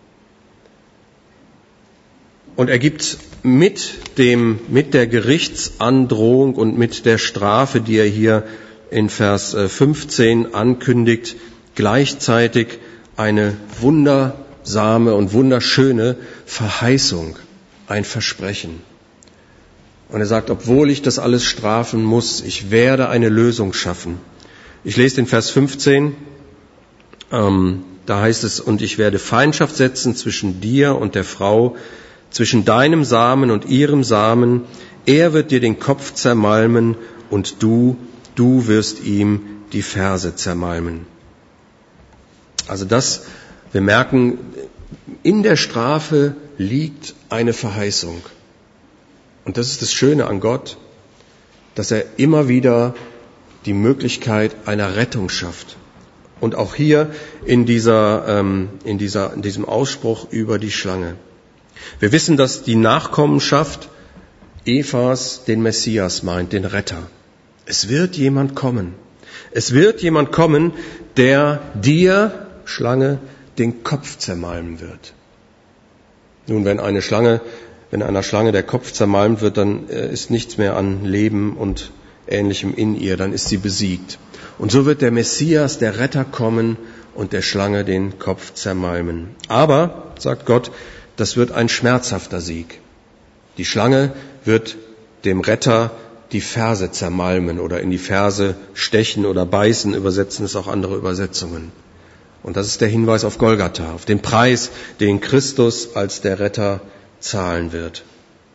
Und er gibt mit dem, mit der Gerichtsandrohung und mit der Strafe, die er hier in Vers fünfzehn ankündigt, gleichzeitig eine wundersame und wunderschöne Verheißung, ein Versprechen. Und er sagt, obwohl ich das alles strafen muss, ich werde eine Lösung schaffen. Ich lese den Vers fünfzehn. Ähm, Da heißt es, und ich werde Feindschaft setzen zwischen dir und der Frau, zwischen deinem Samen und ihrem Samen. Er wird dir den Kopf zermalmen und du, du wirst ihm die Ferse zermalmen. Also das, wir merken, in der Strafe liegt eine Verheißung. Und das ist das Schöne an Gott, dass er immer wieder die Möglichkeit einer Rettung schafft. Und auch hier in dieser, ähm, in dieser, in diesem Ausspruch über die Schlange. Wir wissen, dass die Nachkommenschaft Evas den Messias meint, den Retter. Es wird jemand kommen. Es wird jemand kommen, der dir, Schlange, den Kopf zermalmen wird. Nun, wenn eine Schlange, wenn einer Schlange der Kopf zermalmt wird, dann ist nichts mehr an Leben und Ähnlichem in ihr, dann ist sie besiegt. Und so wird der Messias, der Retter, kommen und der Schlange den Kopf zermalmen. Aber, sagt Gott, das wird ein schmerzhafter Sieg. Die Schlange wird dem Retter die Ferse zermalmen oder in die Ferse stechen oder beißen, übersetzen es auch andere Übersetzungen. Und das ist der Hinweis auf Golgatha, auf den Preis, den Christus als der Retter zahlen wird.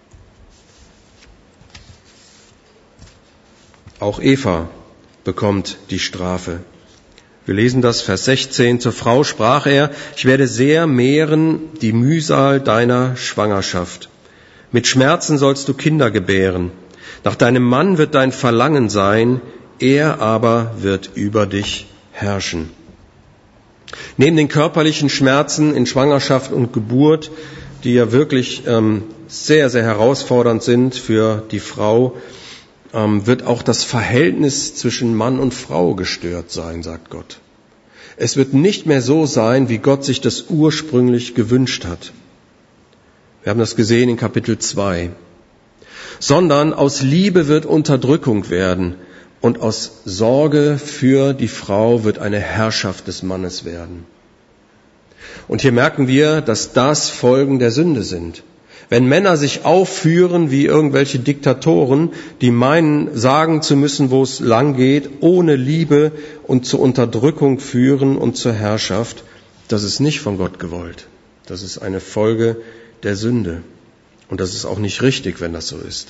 Auch Eva bekommt die Strafe. Wir lesen das, Vers sechzehn. Zur Frau sprach er, ich werde sehr mehren die Mühsal deiner Schwangerschaft. Mit Schmerzen sollst du Kinder gebären. Nach deinem Mann wird dein Verlangen sein, er aber wird über dich herrschen. Neben den körperlichen Schmerzen in Schwangerschaft und Geburt, die ja wirklich ähm, sehr, sehr herausfordernd sind für die Frau, ähm, wird auch das Verhältnis zwischen Mann und Frau gestört sein, sagt Gott. Es wird nicht mehr so sein, wie Gott sich das ursprünglich gewünscht hat. Wir haben das gesehen in Kapitel zwei. Sondern aus Liebe wird Unterdrückung werden und aus Sorge für die Frau wird eine Herrschaft des Mannes werden. Und hier merken wir, dass das Folgen der Sünde sind. Wenn Männer sich aufführen wie irgendwelche Diktatoren, die meinen, sagen zu müssen, wo es lang geht, ohne Liebe und zur Unterdrückung führen und zur Herrschaft, das ist nicht von Gott gewollt. Das ist eine Folge der Sünde. Und das ist auch nicht richtig, wenn das so ist.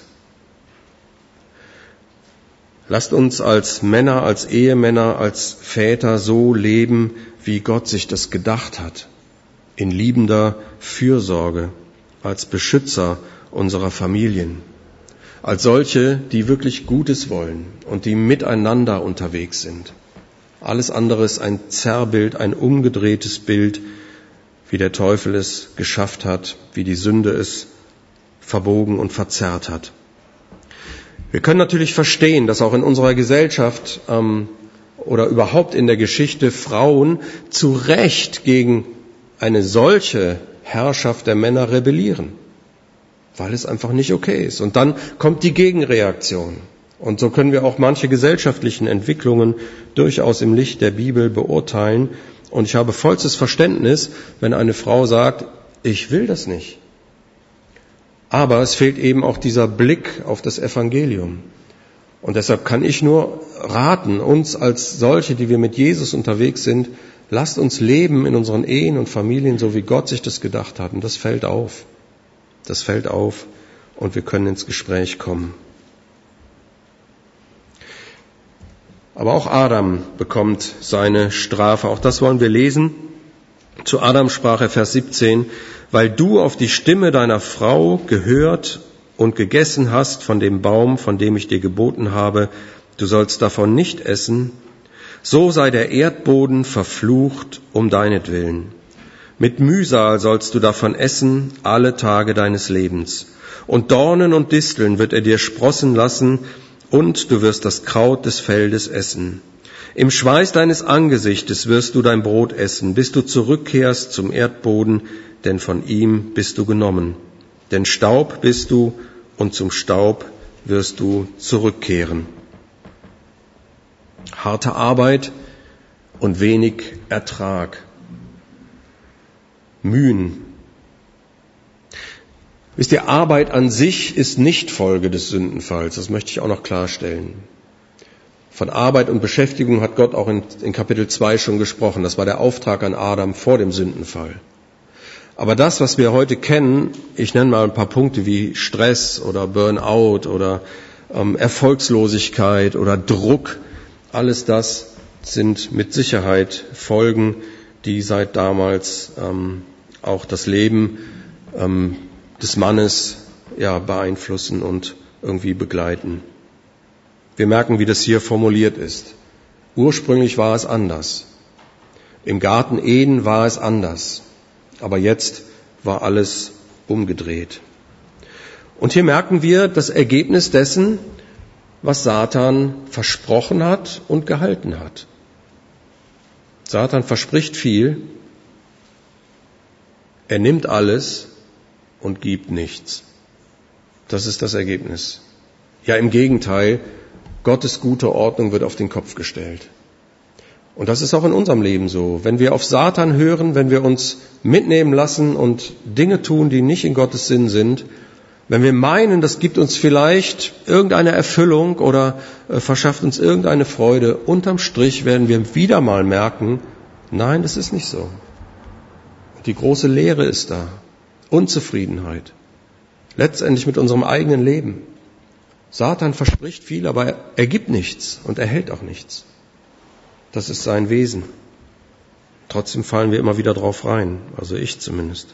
Lasst uns als Männer, als Ehemänner, als Väter so leben, wie Gott sich das gedacht hat. In liebender Fürsorge, als Beschützer unserer Familien. Als solche, die wirklich Gutes wollen und die miteinander unterwegs sind. Alles andere ist ein Zerrbild, ein umgedrehtes Bild, wie der Teufel es geschafft hat, wie die Sünde es verbogen und verzerrt hat. Wir können natürlich verstehen, dass auch in unserer Gesellschaft ähm, oder überhaupt in der Geschichte Frauen zu Recht gegen eine solche Herrschaft der Männer rebellieren, weil es einfach nicht okay ist. Und dann kommt die Gegenreaktion. Und so können wir auch manche gesellschaftlichen Entwicklungen durchaus im Licht der Bibel beurteilen. Und ich habe vollstes Verständnis, wenn eine Frau sagt, ich will das nicht. Aber es fehlt eben auch dieser Blick auf das Evangelium. Und deshalb kann ich nur raten, uns als solche, die wir mit Jesus unterwegs sind, lasst uns leben in unseren Ehen und Familien, so wie Gott sich das gedacht hat. Und das fällt auf. Das fällt auf und wir können ins Gespräch kommen. Aber auch Adam bekommt seine Strafe. Auch das wollen wir lesen. Zu Adam sprach er, Vers siebzehn, weil du auf die Stimme deiner Frau gehört und gegessen hast von dem Baum, von dem ich dir geboten habe, du sollst davon nicht essen, so sei der Erdboden verflucht um deinetwillen. Mit Mühsal sollst du davon essen alle Tage deines Lebens. Und Dornen und Disteln wird er dir sprossen lassen, und du wirst das Kraut des Feldes essen. Im Schweiß deines Angesichtes wirst du dein Brot essen, bis du zurückkehrst zum Erdboden, denn von ihm bist du genommen. Denn Staub bist du, und zum Staub wirst du zurückkehren. Harte Arbeit und wenig Ertrag. Mühen. Wisst ihr, Arbeit an sich ist nicht Folge des Sündenfalls. Das möchte ich auch noch klarstellen. Von Arbeit und Beschäftigung hat Gott auch in, in Kapitel zwei schon gesprochen. Das war der Auftrag an Adam vor dem Sündenfall. Aber das, was wir heute kennen, ich nenne mal ein paar Punkte wie Stress oder Burnout oder ähm, Erfolgslosigkeit oder Druck, alles das sind mit Sicherheit Folgen, die seit damals ähm, auch das Leben ähm, des Mannes ja, beeinflussen und irgendwie begleiten. Wir merken, wie das hier formuliert ist. Ursprünglich war es anders. Im Garten Eden war es anders. Aber jetzt war alles umgedreht. Und hier merken wir das Ergebnis dessen, was Satan versprochen hat und gehalten hat. Satan verspricht viel, er nimmt alles und gibt nichts. Das ist das Ergebnis. Ja, im Gegenteil, Gottes gute Ordnung wird auf den Kopf gestellt. Und das ist auch in unserem Leben so. Wenn wir auf Satan hören, wenn wir uns mitnehmen lassen und Dinge tun, die nicht in Gottes Sinn sind, wenn wir meinen, das gibt uns vielleicht irgendeine Erfüllung oder äh, verschafft uns irgendeine Freude, unterm Strich werden wir wieder mal merken, nein, das ist nicht so. Die große Leere ist da. Unzufriedenheit. Letztendlich mit unserem eigenen Leben. Satan verspricht viel, aber er gibt nichts und er hält auch nichts. Das ist sein Wesen. Trotzdem fallen wir immer wieder drauf rein, also ich zumindest.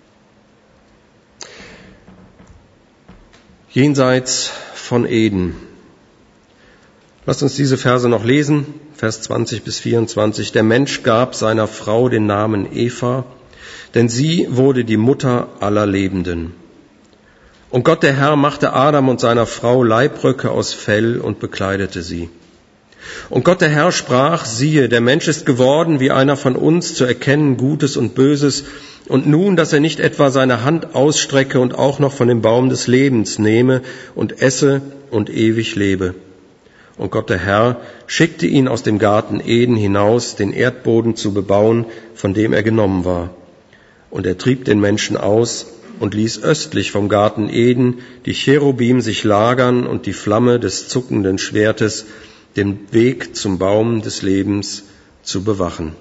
Jenseits von Eden. Lasst uns diese Verse noch lesen, Vers zwanzig bis vierundzwanzig. Der Mensch gab seiner Frau den Namen Eva, denn sie wurde die Mutter aller Lebenden. Und Gott der Herr machte Adam und seiner Frau Leibröcke aus Fell und bekleidete sie. Und Gott der Herr sprach, siehe, der Mensch ist geworden wie einer von uns, zu erkennen Gutes und Böses, und nun, dass er nicht etwa seine Hand ausstrecke und auch noch von dem Baum des Lebens nehme und esse und ewig lebe. Und Gott der Herr schickte ihn aus dem Garten Eden hinaus, den Erdboden zu bebauen, von dem er genommen war. Und er trieb den Menschen aus und ließ östlich vom Garten Eden die Cherubim sich lagern und die Flamme des zuckenden Schwertes, den Weg zum Baum des Lebens zu bewachen.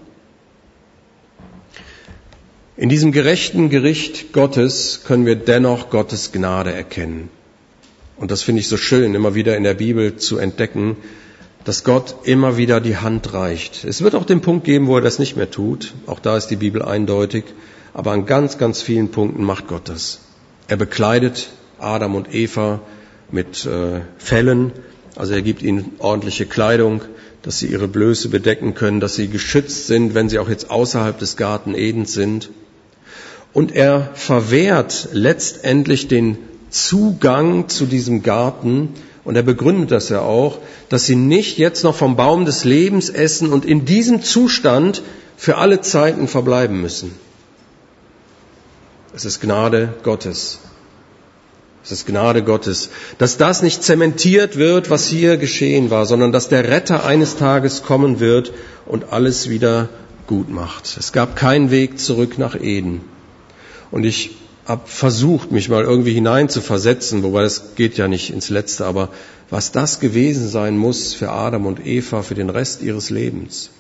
In diesem gerechten Gericht Gottes können wir dennoch Gottes Gnade erkennen. Und das finde ich so schön, immer wieder in der Bibel zu entdecken, dass Gott immer wieder die Hand reicht. Es wird auch den Punkt geben, wo er das nicht mehr tut. Auch da ist die Bibel eindeutig. Aber an ganz, ganz vielen Punkten macht Gott das. Er bekleidet Adam und Eva mit äh, Fellen. Also er gibt ihnen ordentliche Kleidung, dass sie ihre Blöße bedecken können, dass sie geschützt sind, wenn sie auch jetzt außerhalb des Garten Edens sind. Und er verwehrt letztendlich den Zugang zu diesem Garten, und er begründet das ja auch, dass sie nicht jetzt noch vom Baum des Lebens essen und in diesem Zustand für alle Zeiten verbleiben müssen. Es ist Gnade Gottes. Es ist Gnade Gottes, dass das nicht zementiert wird, was hier geschehen war, sondern dass der Retter eines Tages kommen wird und alles wieder gut macht. Es gab keinen Weg zurück nach Eden. Und ich habe versucht, mich mal irgendwie hineinzuversetzen, wobei das geht ja nicht ins Letzte, aber was das gewesen sein muss für Adam und Eva, für den Rest ihres Lebens.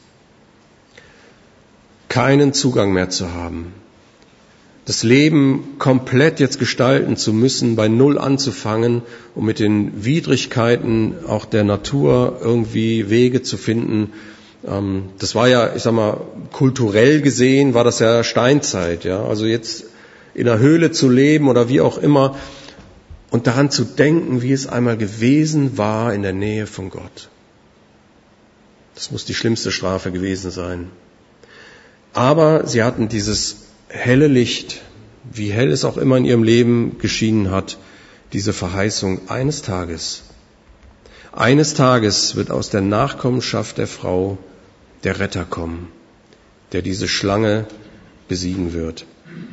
Keinen Zugang mehr zu haben. Das Leben komplett jetzt gestalten zu müssen, bei Null anzufangen, um mit den Widrigkeiten auch der Natur irgendwie Wege zu finden. Das war ja, ich sag mal, kulturell gesehen war das ja Steinzeit, ja. Also jetzt in der Höhle zu leben oder wie auch immer und daran zu denken, wie es einmal gewesen war in der Nähe von Gott. Das muss die schlimmste Strafe gewesen sein. Aber sie hatten dieses helle Licht, wie hell es auch immer in ihrem Leben geschienen hat, diese Verheißung eines Tages. Eines Tages wird aus der Nachkommenschaft der Frau der Retter kommen, der diese Schlange besiegen wird.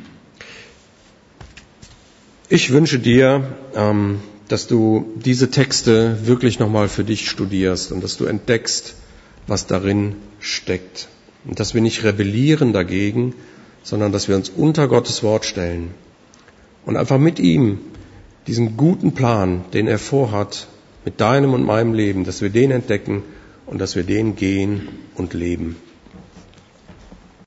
Ich wünsche dir, dass du diese Texte wirklich nochmal für dich studierst und dass du entdeckst, was darin steckt. Und dass wir nicht rebellieren dagegen, sondern dass wir uns unter Gottes Wort stellen und einfach mit ihm diesen guten Plan, den er vorhat, mit deinem und meinem Leben, dass wir den entdecken und dass wir den gehen und leben.